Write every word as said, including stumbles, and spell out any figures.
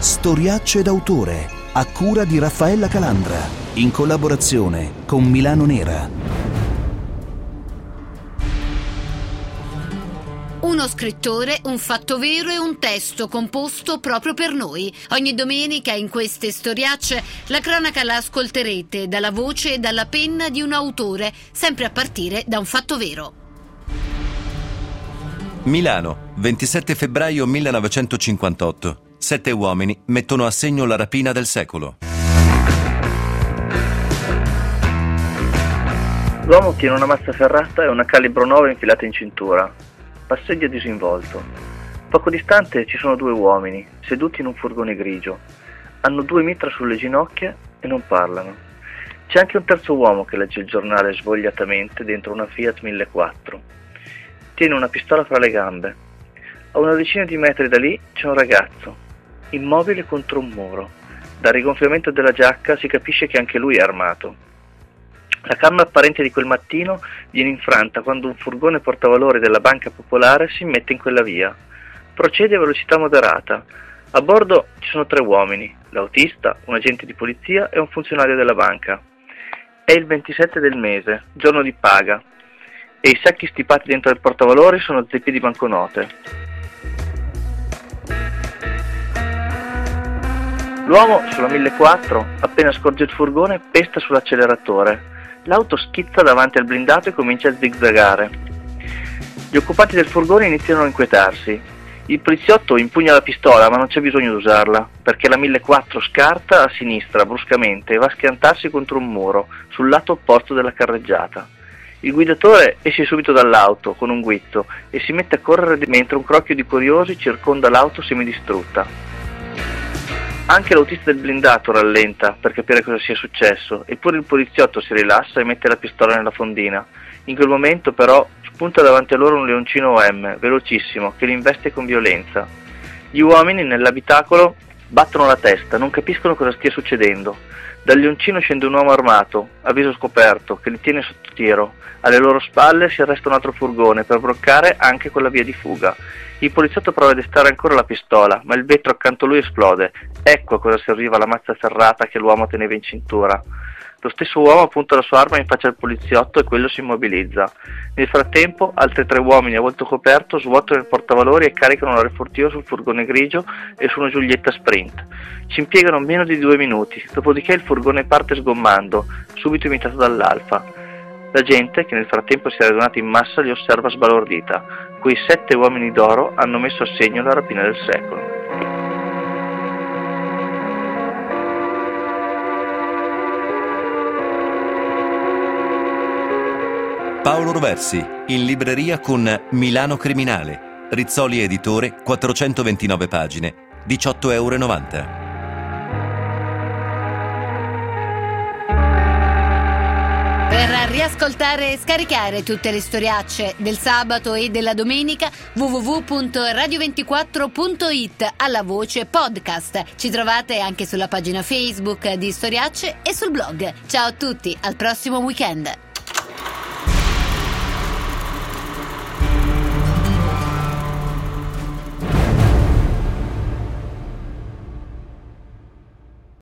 Storiacce d'autore, a cura di Raffaella Calandra, in collaborazione con Milano Nera. Uno scrittore, un fatto vero e un testo composto proprio per noi. Ogni domenica in queste storiacce la cronaca la ascolterete dalla voce e dalla penna di un autore, sempre a partire da un fatto vero. Milano, ventisette febbraio millenovecentocinquantotto. Sette uomini mettono a segno la rapina del secolo. L'uomo tiene una mazza ferrata e una calibro nove infilata in cintura. Passeggia disinvolto. Poco distante ci sono due uomini, seduti in un furgone grigio. Hanno due mitra sulle ginocchia e non parlano. C'è anche un terzo uomo che legge il giornale svogliatamente dentro una Fiat millequattro. Tiene una pistola fra le gambe. A una decina di metri da lì c'è un ragazzo, immobile contro un muro. Dal rigonfiamento della giacca si capisce che anche lui è armato. La calma apparente di quel mattino viene infranta quando un furgone portavalori della Banca Popolare si mette in quella via. Procede a velocità moderata. A bordo ci sono tre uomini, l'autista, un agente di polizia e un funzionario della banca. È il ventisette del mese, giorno di paga, e i sacchi stipati dentro il portavalori sono zeppi di banconote. L'uomo sulla millequattro, appena scorge il furgone, pesta sull'acceleratore. L'auto schizza davanti al blindato e comincia a zigzagare. Gli occupanti del furgone iniziano a inquietarsi. Il poliziotto impugna la pistola, ma non c'è bisogno di usarla, perché la millequattro scarta a sinistra bruscamente e va a schiantarsi contro un muro, sul lato opposto della carreggiata. Il guidatore esce subito dall'auto con un guizzo e si mette a correre mentre un crocchio di curiosi circonda l'auto semidistrutta. Anche l'autista del blindato rallenta per capire cosa sia successo, eppure il poliziotto si rilassa e mette la pistola nella fondina. In quel momento però spunta davanti a loro un leoncino O M, velocissimo, che li investe con violenza. Gli uomini nell'abitacolo battono la testa, non capiscono cosa stia succedendo. Dal leoncino scende un uomo armato, a viso scoperto, che li tiene sotto tiro. Alle loro spalle si arresta un altro furgone per bloccare anche quella via di fuga. Il poliziotto prova a destare ancora la pistola, ma il vetro accanto a lui esplode. Ecco a cosa serviva la mazza ferrata che l'uomo teneva in cintura. Lo stesso uomo punta la sua arma in faccia al poliziotto e quello si immobilizza. Nel frattempo, altri tre uomini a volto coperto svuotano il portavalori e caricano la refurtiva sul furgone grigio e su una Giulietta Sprint. Ci impiegano meno di due minuti, dopodiché il furgone parte sgommando, subito imitato dall'Alfa. La gente, che nel frattempo si è radunata in massa, li osserva sbalordita. Quei sette uomini d'oro hanno messo a segno la rapina del secolo. Paolo Roversi, in libreria con Milano Criminale. Rizzoli Editore, quattrocentoventinove pagine, diciotto e novanta euro. Per riascoltare e scaricare tutte le storiacce del sabato e della domenica, w w w punto radio ventiquattro punto i t, alla voce podcast. Ci trovate anche sulla pagina Facebook di Storiacce e sul blog. Ciao a tutti, al prossimo weekend.